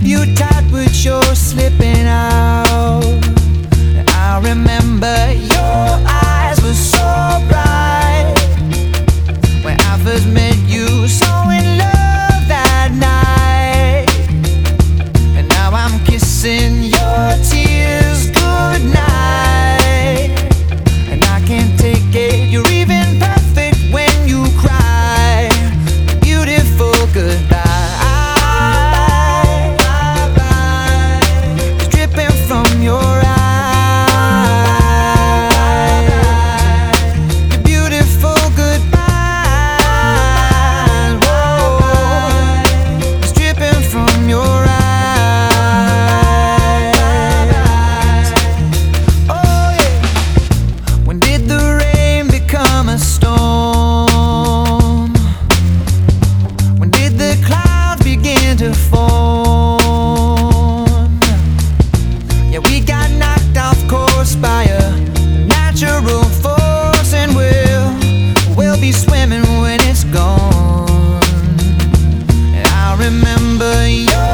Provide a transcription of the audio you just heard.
you tight, but you're slipping out. I remember your eyes were so bright when I first met you, so in love that night. And now I'm kissing your tears goodnight, and I can't take it. You're even perfect when you cry. Beautiful goodbye. To form. Yeah, we got knocked off course by a natural force, and we'll be swimming when it's gone. And I remember your